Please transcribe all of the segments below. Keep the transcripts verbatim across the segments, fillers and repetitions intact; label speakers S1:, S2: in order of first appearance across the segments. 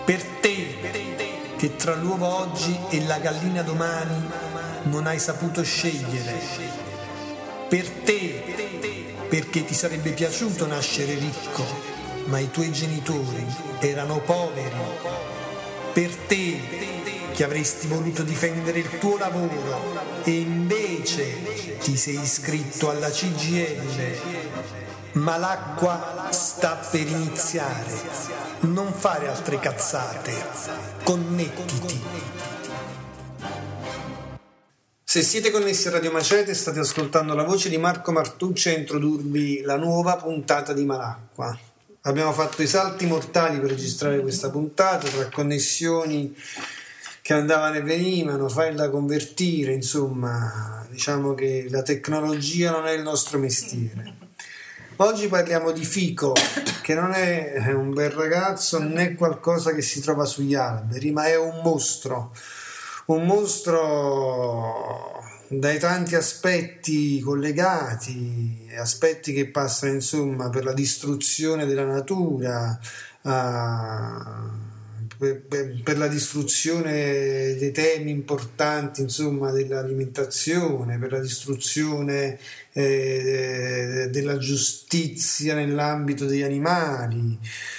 S1: Per te, che tra l'uovo oggi e la gallina domani non hai saputo scegliere. Per te, perché ti sarebbe piaciuto nascere ricco, ma i tuoi genitori erano poveri. Per te, che avresti voluto difendere il tuo lavoro e invece ti sei iscritto alla C G I L. Ma l'acqua sta per iniziare. Non fare altre cazzate. Connettiti. Se siete connessi a Radio Macete, state ascoltando la voce di Marco Martucci a introdurvi la nuova puntata di Malacqua. Abbiamo fatto i salti mortali per registrare questa puntata, tra connessioni che andavano e venivano, file da convertire, insomma, diciamo che la tecnologia non è il nostro mestiere. Oggi parliamo di Fico, che non è un bel ragazzo né qualcosa che si trova sugli alberi, ma è un mostro, un mostro dai tanti aspetti collegati, aspetti che passano insomma per la distruzione della natura, uh, per, per, per la distruzione dei temi importanti insomma dell'alimentazione, per la distruzione eh, della giustizia nell'ambito degli animali.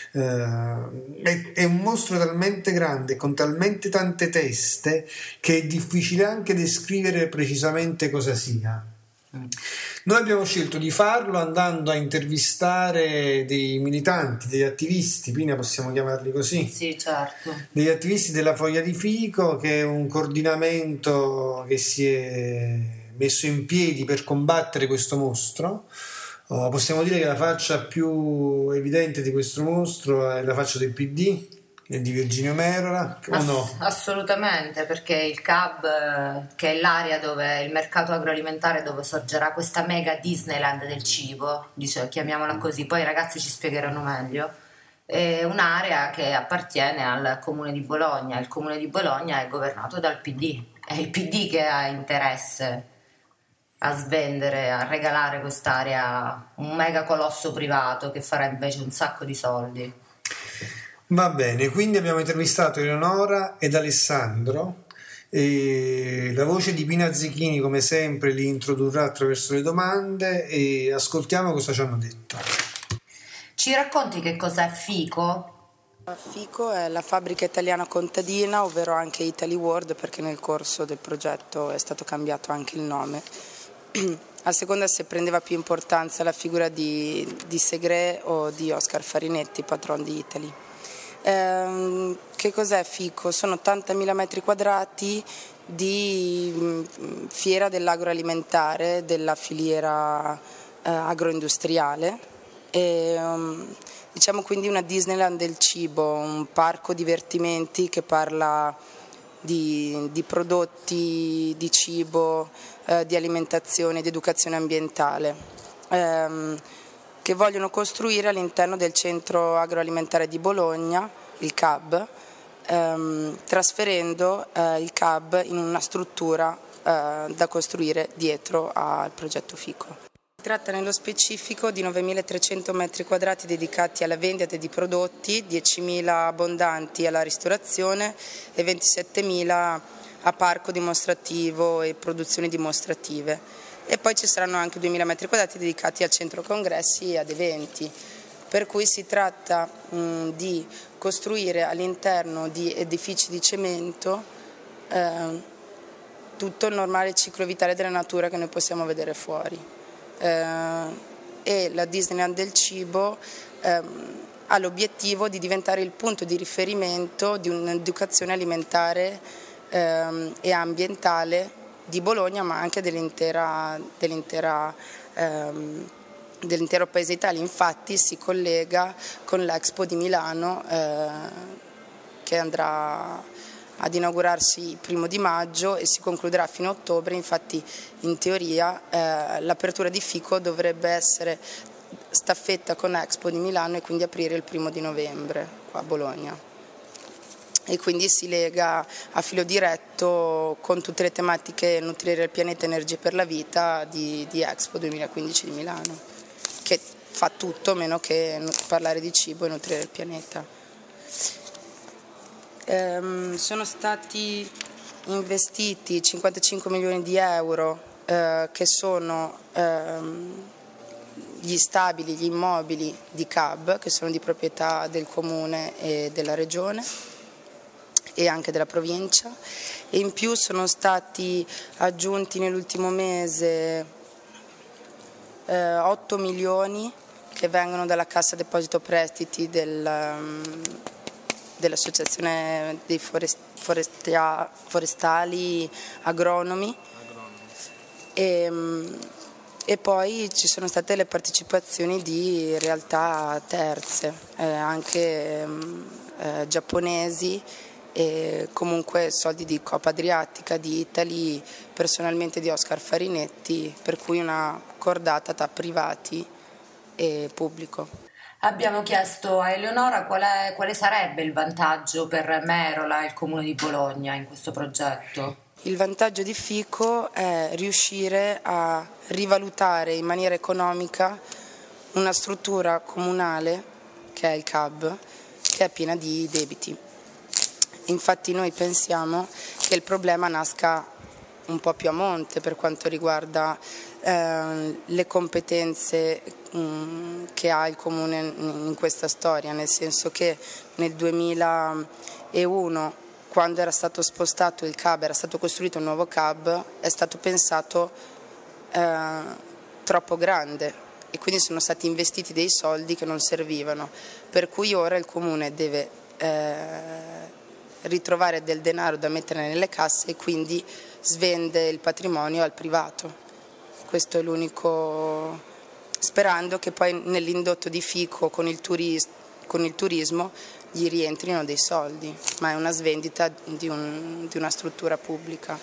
S1: Uh, è, è un mostro talmente grande, con talmente tante teste, che è difficile anche descrivere precisamente cosa sia. Noi abbiamo scelto di farlo andando a intervistare dei militanti, degli attivisti, Pina, possiamo chiamarli così?
S2: Sì, certo.
S1: Degli attivisti della Foglia di Fico, che è un coordinamento che si è messo in piedi per combattere questo mostro. Oh, possiamo dire che la faccia più evidente di questo mostro è la faccia del P D e di Virginio Merola, o
S2: Ass-
S1: no?
S2: Assolutamente, perché il C A B, che è l'area dove il mercato agroalimentare, dove sorgerà questa mega Disneyland del cibo, dice, chiamiamola così, poi i ragazzi ci spiegheranno meglio, è un'area che appartiene al comune di Bologna. Il comune di Bologna è governato dal P D, è il P D che ha interesse a svendere, a regalare quest'area a un mega colosso privato che farà invece un sacco di soldi.
S1: Va bene, quindi abbiamo intervistato Eleonora ed Alessandro, e la voce di Pina Zecchini come sempre li introdurrà attraverso le domande e ascoltiamo cosa ci hanno detto.
S2: Ci racconti che cos'è Fico?
S3: Fico è la fabbrica italiana contadina, ovvero anche Italy World, perché nel corso del progetto è stato cambiato anche il nome, a seconda se prendeva più importanza la figura di, di Segre o di Oscar Farinetti, patron di Italy. Eh, che cos'è Fico? Sono ottantamila metri quadrati di mh, fiera dell'agroalimentare, della filiera eh, agroindustriale, e, um, diciamo quindi una Disneyland del cibo, un parco divertimenti che parla di, di prodotti di cibo, eh, di alimentazione, di educazione ambientale, ehm, che vogliono costruire all'interno del centro agroalimentare di Bologna, il C A B, ehm, trasferendo eh, il C A B in una struttura eh, da costruire dietro al progetto Fico. Si tratta nello specifico di novemilatrecento metri quadrati dedicati alla vendita di prodotti, diecimila abbondanti alla ristorazione e ventisettemila a parco dimostrativo e produzioni dimostrative. E poi ci saranno anche duemila metri quadrati dedicati al centro congressi e ad eventi. Per cui si tratta mh, di costruire all'interno di edifici di cemento eh, tutto il normale ciclo vitale della natura che noi possiamo vedere fuori. Eh, e la Disneyland del cibo eh, ha l'obiettivo di diventare il punto di riferimento di un'educazione alimentare eh, e ambientale di Bologna, ma anche dell'intera, dell'intera, ehm, dell'intero paese Italia. Infatti si collega con l'Expo di Milano eh, che andrà ad inaugurarsi il primo di maggio e si concluderà fino a ottobre. Infatti in teoria eh, l'apertura di Fico dovrebbe essere staffetta con Expo di Milano e quindi aprire il primo di novembre qua a Bologna. E quindi si lega a filo diretto con tutte le tematiche nutrire il pianeta, energie per la vita di, di Expo duemilaquindici di Milano, che fa tutto meno che parlare di cibo e nutrire il pianeta. Ehm, sono stati investiti cinquantacinque milioni di euro eh, che sono ehm, gli stabili, gli immobili di C A B, che sono di proprietà del Comune e della Regione e anche della provincia, e in più sono stati aggiunti nell'ultimo mese eh, otto milioni che vengono dalla Cassa Deposito Prestiti del, um, dell'Associazione dei forest, forestia, Forestali Agronomi. E, um, e poi ci sono state le partecipazioni di realtà terze, eh, anche um, eh, giapponesi, e comunque soldi di Coppa Adriatica, di Italy, personalmente di Oscar Farinetti, per cui una cordata tra privati e pubblico.
S2: Abbiamo chiesto a Eleonora quale, quale sarebbe il vantaggio per Merola e il Comune di Bologna in questo progetto.
S3: Il vantaggio di Fico è riuscire a rivalutare in maniera economica una struttura comunale, che è il C A B, che è piena di debiti. Infatti noi pensiamo che il problema nasca un po' più a monte per quanto riguarda eh, le competenze mh, che ha il Comune in questa storia, nel senso che nel duemilauno, quando era stato spostato il C A B, era stato costruito un nuovo C A B, è stato pensato eh, troppo grande e quindi sono stati investiti dei soldi che non servivano, per cui ora il Comune deve eh, ritrovare del denaro da mettere nelle casse e quindi svende il patrimonio al privato. Questo è l'unico, sperando che poi nell'indotto di Fico con il, turis, con il turismo gli rientrino dei soldi, ma è una svendita di, un, di una struttura pubblica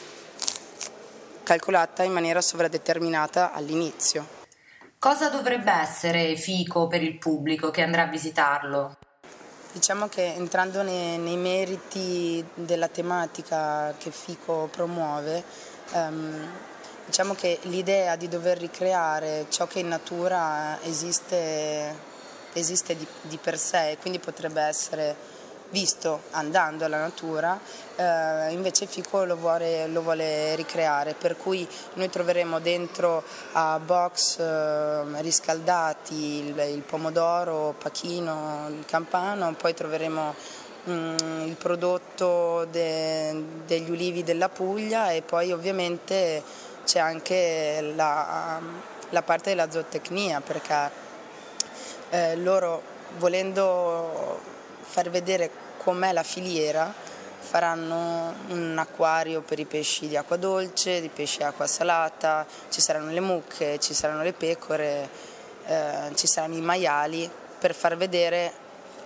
S3: calcolata in maniera sovradeterminata all'inizio.
S2: Cosa dovrebbe essere Fico per il pubblico che andrà a visitarlo?
S3: Diciamo che entrando nei, nei meriti della tematica che Fico promuove, ehm, diciamo che l'idea di dover ricreare ciò che in natura esiste, esiste di, di per sé e quindi potrebbe essere visto andando alla natura, eh, invece Fico lo vuole, lo vuole ricreare, per cui noi troveremo dentro a box eh, riscaldati il, il pomodoro, pachino, il campano, poi troveremo mm, il prodotto de, degli ulivi della Puglia e poi ovviamente c'è anche la, la parte della zootecnia, perché eh, loro, volendo far vedere com'è la filiera, faranno un acquario per i pesci di acqua dolce, di pesci di acqua salata, ci saranno le mucche, ci saranno le pecore, eh, ci saranno i maiali, per far vedere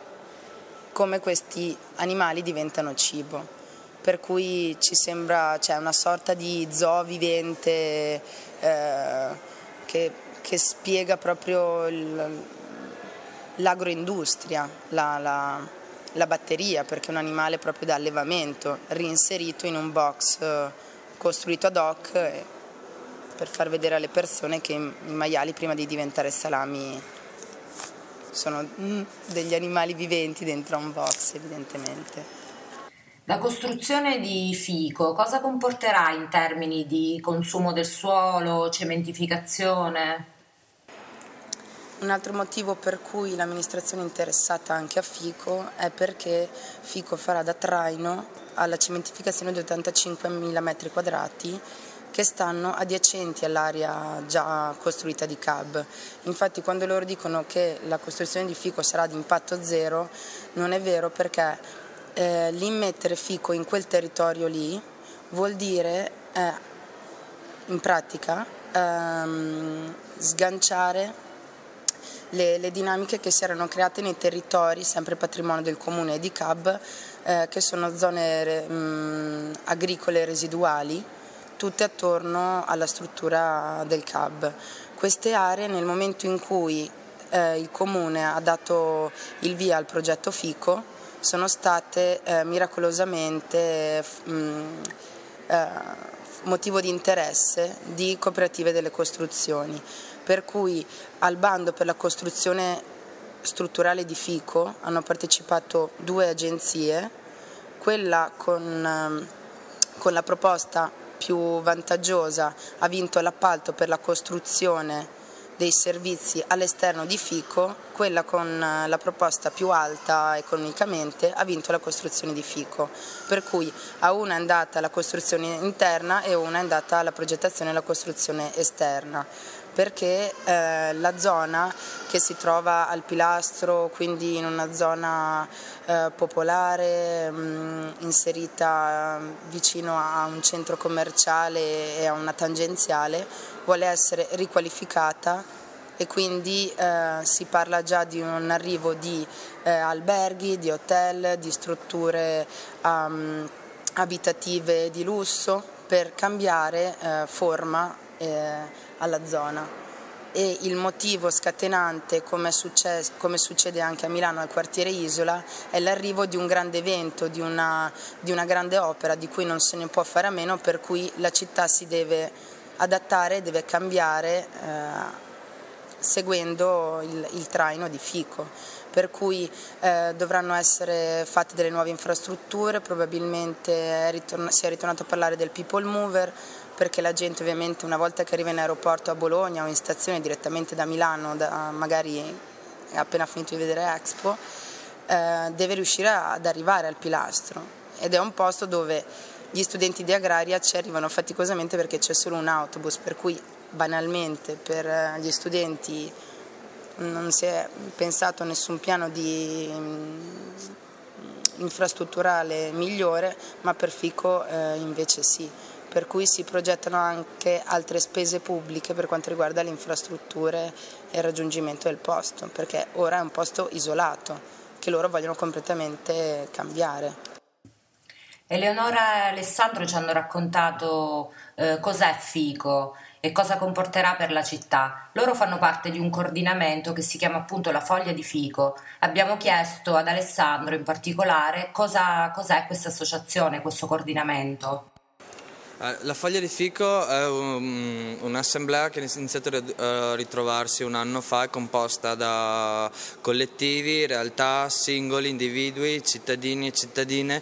S3: come questi animali diventano cibo. Per cui ci sembra, c'è una sorta di zoo vivente eh, che, che spiega proprio il, l'agroindustria, la, la, la batteria, perché è un animale proprio da allevamento, reinserito in un box eh, costruito ad hoc eh, per far vedere alle persone che i maiali, prima di diventare salami, sono mm, degli animali viventi dentro a un box, evidentemente.
S2: La costruzione di Fico cosa comporterà in termini di consumo del suolo, cementificazione?
S3: Un altro motivo per cui l'amministrazione è interessata anche a Fico è perché Fico farà da traino alla cementificazione di ottantacinquemila metri quadrati che stanno adiacenti all'area già costruita di C A B. Infatti quando loro dicono che la costruzione di Fico sarà di impatto zero, non è vero, perché eh, l'immettere Fico in quel territorio lì vuol dire eh, in pratica ehm, sganciare Le, le dinamiche che si erano create nei territori, sempre patrimonio del Comune e di C A B, eh, che sono zone mh, agricole residuali, tutte attorno alla struttura del C A B. Queste aree, nel momento in cui eh, il Comune ha dato il via al progetto Fico, sono state eh, miracolosamente mh, eh, motivo di interesse di cooperative delle costruzioni. Per cui al bando per la costruzione strutturale di Fico hanno partecipato due agenzie, quella con, con la proposta più vantaggiosa ha vinto l'appalto per la costruzione dei servizi all'esterno di Fico, quella con la proposta più alta economicamente ha vinto la costruzione di Fico, per cui a una è andata la costruzione interna e una è andata la progettazione e la costruzione esterna, perché eh, la zona che si trova al Pilastro, quindi in una zona eh, popolare, mh, inserita vicino a un centro commerciale e a una tangenziale, vuole essere riqualificata e quindi eh, si parla già di un arrivo di eh, alberghi, di hotel, di strutture um, abitative di lusso per cambiare eh, forma eh, alla zona. E il motivo scatenante, come, successo, come succede anche a Milano al quartiere Isola, è l'arrivo di un grande evento, di una, di una grande opera di cui non se ne può fare a meno, per cui la città si deve adattare, deve cambiare eh, seguendo il, il traino di Fico, per cui eh, dovranno essere fatte delle nuove infrastrutture, probabilmente è ritorn- si è ritornato a parlare del people mover, perché la gente ovviamente una volta che arriva in aeroporto a Bologna o in stazione direttamente da Milano, da, magari è appena finito di vedere Expo, eh, deve riuscire ad arrivare al Pilastro, ed è un posto dove gli studenti di agraria ci arrivano faticosamente perché c'è solo un autobus, per cui banalmente per gli studenti non si è pensato a nessun piano di infrastrutturale migliore, ma per Fico eh, invece sì, per cui si progettano anche altre spese pubbliche per quanto riguarda le infrastrutture e il raggiungimento del posto, perché ora è un posto isolato che loro vogliono completamente cambiare.
S2: Eleonora e Alessandro ci hanno raccontato eh, cos'è Fico e cosa comporterà per la città. Loro fanno parte di un coordinamento che si chiama appunto la Foglia di Fico. Abbiamo chiesto ad Alessandro in particolare cosa, cos'è questa associazione, questo coordinamento.
S4: La Foglia di Fico è un, un'assemblea che è iniziata a ritrovarsi un anno fa, è composta da collettivi, realtà, singoli, individui, cittadini e cittadine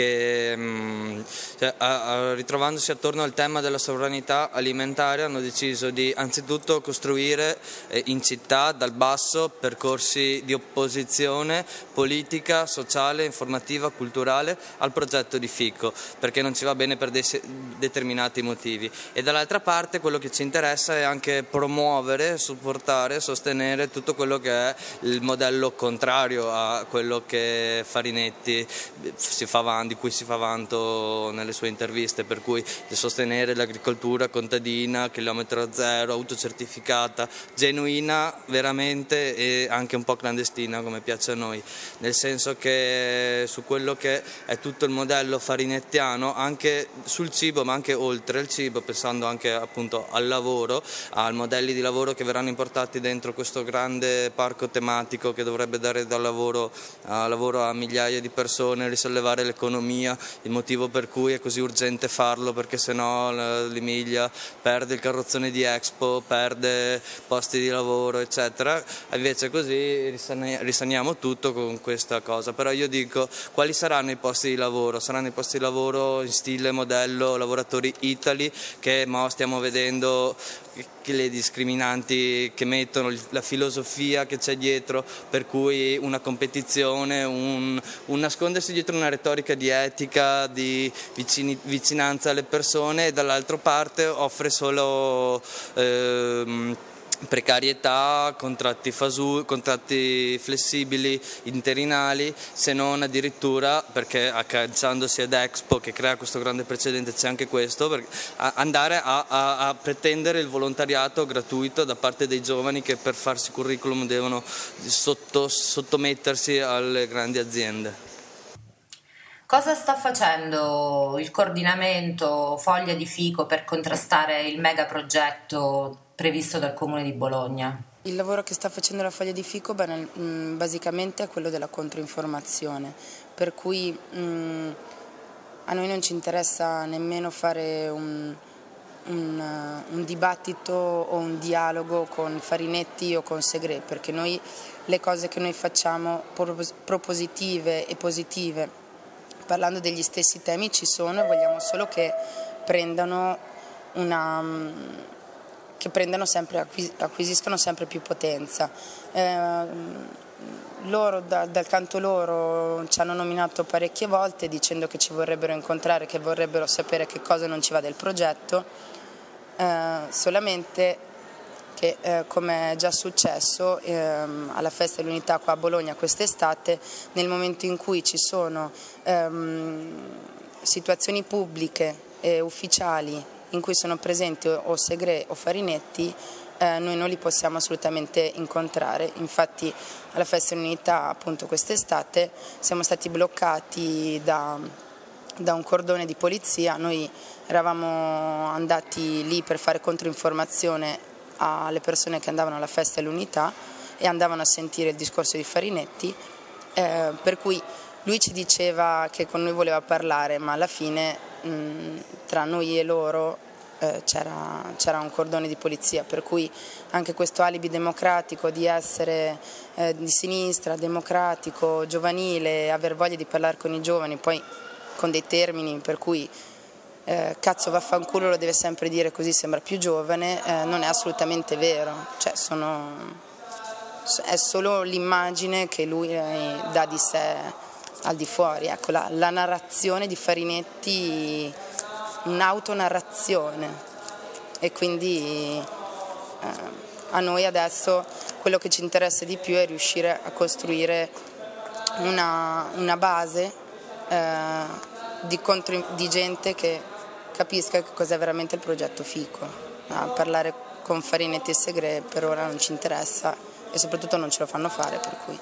S4: che cioè, a, a, ritrovandosi attorno al tema della sovranità alimentare hanno deciso di anzitutto costruire eh, in città dal basso percorsi di opposizione politica, sociale, informativa, culturale al progetto di Fico, perché non ci va bene per dei determinati motivi, e dall'altra parte quello che ci interessa è anche promuovere, supportare, sostenere tutto quello che è il modello contrario a quello che Farinetti si fa vanto, di cui si fa vanto nelle sue interviste, per cui di sostenere l'agricoltura contadina, chilometro zero, autocertificata, genuina veramente e anche un po' clandestina come piace a noi, nel senso che su quello che è tutto il modello farinettiano, anche sul cibo ma anche oltre il cibo, pensando anche appunto al lavoro, ai modelli di lavoro che verranno importati dentro questo grande parco tematico che dovrebbe dare da lavoro a, lavoro a migliaia di persone, risollevare l'economia, il motivo per cui è così urgente farlo, perché sennò l'Emilia perde il carrozzone di Expo, perde posti di lavoro eccetera, invece così risaniamo tutto con questa cosa. Però io dico, quali saranno i posti di lavoro? Saranno i posti di lavoro in stile modello lavoratori Italy, che mo stiamo vedendo che le discriminanti che mettono, la filosofia che c'è dietro, per cui una competizione, un, un nascondersi dietro una retorica di etica, di vicini, vicinanza alle persone, e dall'altra parte offre solo ehm, precarietà, contratti fasu, contratti flessibili, interinali, se non addirittura, perché agganciandosi ad Expo che crea questo grande precedente c'è anche questo, per andare a, a, a pretendere il volontariato gratuito da parte dei giovani che per farsi curriculum devono sotto, sottomettersi alle grandi aziende.
S2: Cosa sta facendo il coordinamento Foglia di Fico per contrastare il megaprogetto previsto dal Comune di Bologna?
S3: Il lavoro che sta facendo la Foglia di Fico beh, basicamente è quello della controinformazione, per cui mh, a noi non ci interessa nemmeno fare un, un, un dibattito o un dialogo con Farinetti o con Segre, perché noi le cose che noi facciamo propositive e positive parlando degli stessi temi ci sono e vogliamo solo che prendano una che prendano sempre acquis- acquisiscano sempre più potenza. Eh, loro da, dal canto loro ci hanno nominato parecchie volte dicendo che ci vorrebbero incontrare, che vorrebbero sapere che cosa non ci va del progetto, eh, solamente che eh, come è già successo ehm, alla Festa dell'Unità qua a Bologna quest'estate, nel momento in cui ci sono ehm, situazioni pubbliche e ufficiali in cui sono presenti o, o Segré o Farinetti, eh, noi non li possiamo assolutamente incontrare. Infatti alla Festa dell'Unità appunto quest'estate siamo stati bloccati da, da un cordone di polizia. Noi eravamo andati lì per fare controinformazione alle persone che andavano alla Festa dell'Unità e andavano a sentire il discorso di Farinetti, eh, per cui lui ci diceva che con noi voleva parlare, ma alla fine mh, tra noi e loro eh, c'era, c'era un cordone di polizia, per cui anche questo alibi democratico di essere eh, di sinistra, democratico, giovanile, aver voglia di parlare con i giovani, poi con dei termini per cui Eh, cazzo vaffanculo lo deve sempre dire così sembra più giovane, eh, non è assolutamente vero, cioè sono, è solo l'immagine che lui eh, dà di sé al di fuori, ecco la, la narrazione di Farinetti, un'autonarrazione, e quindi eh, a noi adesso quello che ci interessa di più è riuscire a costruire una, una base eh, di, contro, di gente che capisca che cos'è veramente il progetto Fico. A parlare con Farinetti e Segré per ora non ci interessa e soprattutto non ce lo fanno fare, per cui.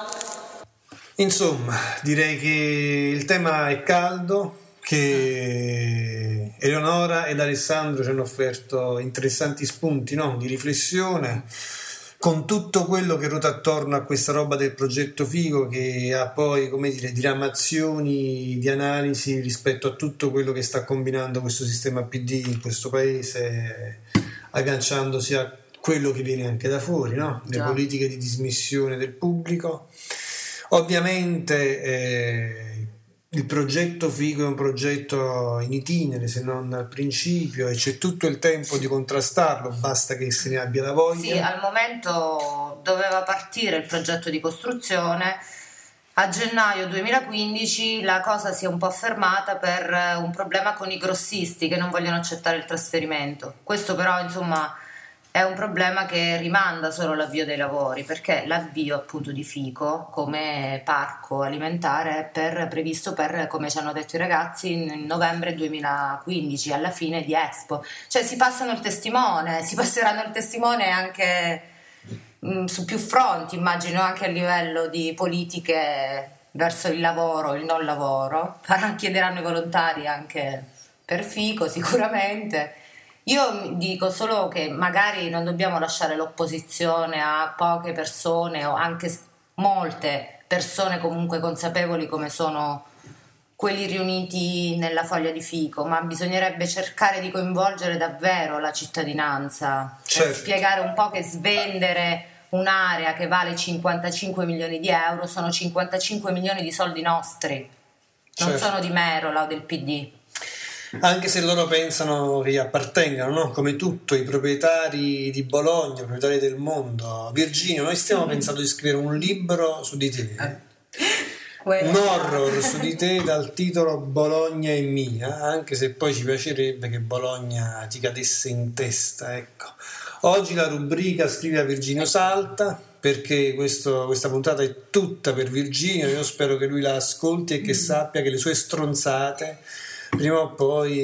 S1: Insomma, direi che il tema è caldo, che Eleonora ed Alessandro ci hanno offerto interessanti spunti, no? Di riflessione, con tutto quello che ruota attorno a questa roba del progetto Fico, che ha poi, come dire, diramazioni di analisi rispetto a tutto quello che sta combinando questo sistema P D in questo paese, agganciandosi a quello che viene anche da fuori, no? Le Già. politiche di dismissione del pubblico. Ovviamente eh, il progetto Fico è un progetto in itinere, se non al principio, e c'è tutto il tempo di contrastarlo, basta che se ne abbia la voglia.
S2: Sì, al momento doveva partire il progetto di costruzione, a gennaio duemilaquindici la cosa si è un po' fermata per un problema con i grossisti che non vogliono accettare il trasferimento. Questo però insomma è un problema che rimanda solo l'avvio dei lavori, perché l'avvio appunto di Fico come parco alimentare è per, previsto per, come ci hanno detto i ragazzi, in novembre duemilaquindici, alla fine di Expo. Cioè si passano il testimone, si passeranno il testimone anche mh, su più fronti, immagino anche a livello di politiche verso il lavoro, il non lavoro. Chiederanno i volontari anche per Fico sicuramente. Io dico solo che magari non dobbiamo lasciare l'opposizione a poche persone o anche molte persone comunque consapevoli come sono quelli riuniti nella foglia di Fico, ma bisognerebbe cercare di coinvolgere davvero la cittadinanza, certo. Per spiegare un po' che svendere un'area che vale cinquantacinque milioni di euro sono cinquantacinque milioni di soldi nostri, non certo. sono di Merola o del P D.
S1: Anche se loro pensano che gli appartengano, no? Come tutto, i proprietari di Bologna, i proprietari del mondo. Virginio, noi stiamo mm. pensando di scrivere un libro su di te, eh? un horror su di te dal titolo Bologna è mia, anche se poi ci piacerebbe che Bologna ti cadesse in testa, ecco. Oggi la rubrica Scrivi a Virginio salta, perché questo, questa puntata è tutta per Virginio. Io spero che lui la ascolti e che sappia che le sue stronzate prima o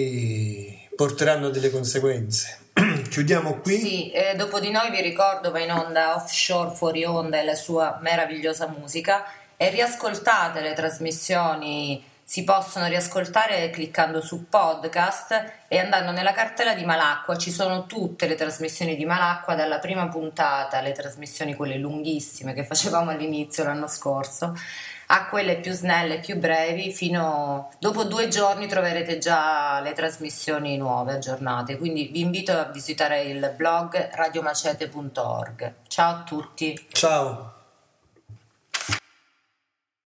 S1: poi porteranno delle conseguenze. Chiudiamo qui.
S2: Sì, eh, dopo di noi vi ricordo va in onda Offshore Fuori Onda e la sua meravigliosa musica, e riascoltate le trasmissioni, si possono riascoltare cliccando su podcast e andando nella cartella di Malacqua. Ci sono tutte le trasmissioni di Malacqua, dalla prima puntata, le trasmissioni quelle lunghissime che facevamo all'inizio l'anno scorso, a quelle più snelle, più brevi, fino dopo due giorni troverete già le trasmissioni nuove, aggiornate. Quindi vi invito a visitare il blog radiomacete punto org. Ciao a tutti.
S1: Ciao.